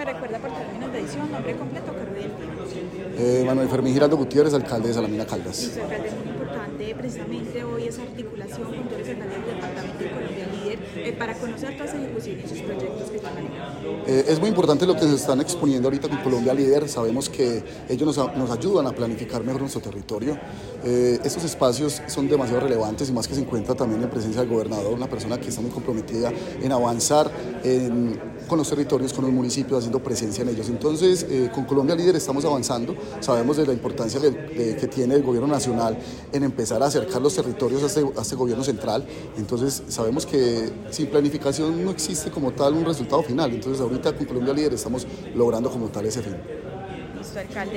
¿Me recuerda por términos de edición, nombre completo, cargo y el día? Manuel Fermín Giraldo Gutiérrez, alcalde de Salamina Caldas. Listo, alcalde, es muy importante precisamente hoy esa articulación con todos los alcaldes del departamento de Colombia Líder para conocer toda esa ejecución y sus proyectos que están manejando. Es muy importante lo que se están exponiendo ahorita con Colombia Líder. Sabemos que ellos nos ayudan a planificar mejor nuestro territorio. Estos espacios son demasiado relevantes y más que se encuentra también en presencia del gobernador, una persona que está muy comprometida en avanzar con los territorios, con los municipios, haciendo presencia en ellos. Entonces, con Colombia Líder estamos avanzando, sabemos de la importancia que tiene el gobierno nacional en empezar a acercar los territorios a este gobierno central. Entonces, sabemos que sin planificación no existe como tal un resultado final. Entonces, ahorita con Colombia Líder estamos logrando como tal ese fin. Listo, alcalde.